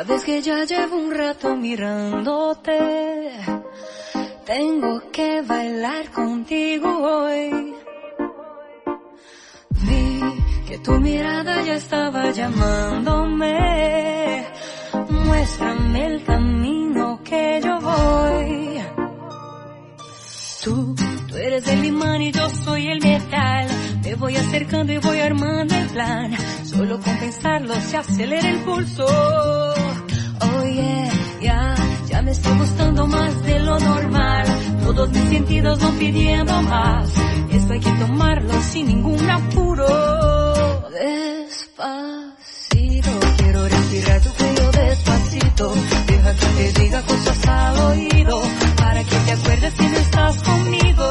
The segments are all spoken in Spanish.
Sabes que ya llevo un rato mirándote. Tengo que bailar contigo hoy. Vi que tu mirada ya estaba llamándome. Muéstrame el camino que yo voy. Tú eres el imán y yo soy el metal. Me voy acercando y voy armando el plan. Solo con pensarlo se acelera el pulso. Oh yeah, ya me está gustando más de lo normal. Todos mis sentidos van pidiendo más. Esto hay que tomarlo sin ningún apuro. Despacito, quiero respirar tu cuello despacito. Deja que te diga cosas al oído, para que te acuerdes si no estás conmigo.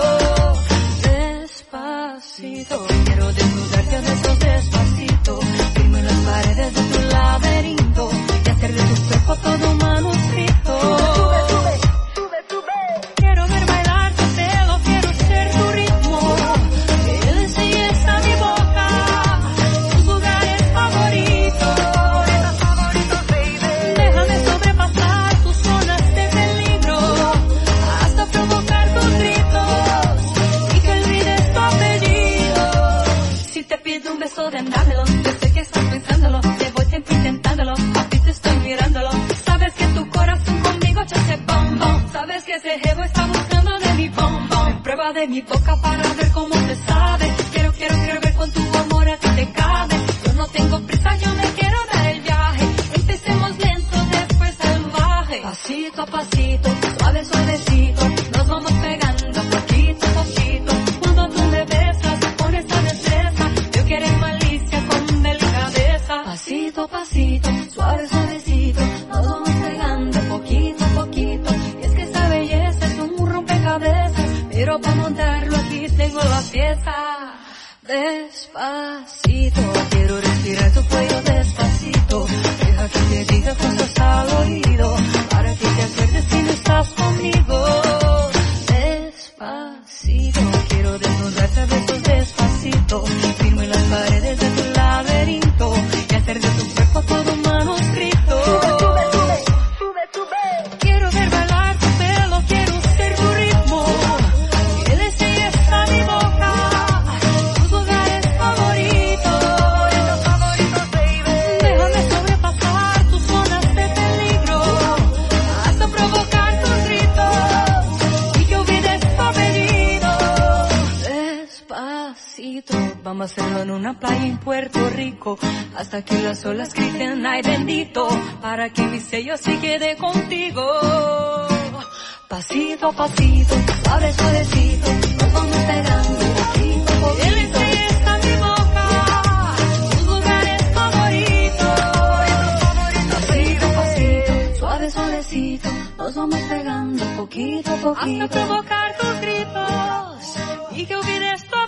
Despacito, quiero desnudarte a besos despacito. Firmo en las paredes de tu laberinto y hacer de tu cuerpo todo un manuscrito. Sube. Quiero ver bailar tu pelo, quiero ser tu ritmo. Que le enseñes a mi boca tus lugares favoritos, baby. Déjame sobrepasar tus zonas de peligro hasta provocar tus gritos y que olvides tu apellido. Si te pido un beso, ven, dámelo. Yo sé que estás pensándolo, llevo tiempo intentándolo. A ti te estoy mirándolo. Sabes que tu corazón conmigo ya se bom bom. Sabes que ese jevo está buscando de mi bom bom. Prueba de mi boca para ver cómo te sabe. Quiero ver con tu amor a ti te cabe. Yo no tengo prisa, yo me quiero dar el viaje. Empecemos lento, después salvaje. Pasito a pasito, suavecito, nos vamos pegando poquito a poquito. Cuando tú me besas, con esa destreza, yo quiero malicia con delicadeza. Pasito a pasito, suavecito, nos vamos pegando poquito a poquito. Y es que esa belleza es un rompecabezas, pero para montarlo aquí tengo la pieza. Despacito, quiero respirar tu cuello despacito. Deja que te diga cosas al oído, para que te acuerdes si no estás conmigo. Despacito, quiero desnudarte a besos despacito. Firmo en las paredes de tu laberinto y hacer de tu cuerpo todo un manuscrito. Sube. Quiero ver bailar tu pelo, quiero ser tu ritmo. Que le enseñes a mi boca tus lugares favoritos, baby. Déjame sobrepasar tus zonas de peligro hasta provocar tus gritos y que olvides tu apellido. Despacito, vamos a hacerlo en una playa en Puerto Rico, hasta que las olas griten ay bendito, para que mi sello se quede contigo. Pasito a pasito, suavecito, nos vamos pegando poquito a poquito. Él enseña a mi boca tus lugares favoritos. Pasito a pasito, suavecito, nos vamos pegando poquito a poquito, hasta provocar tus gritos y que olvides todo.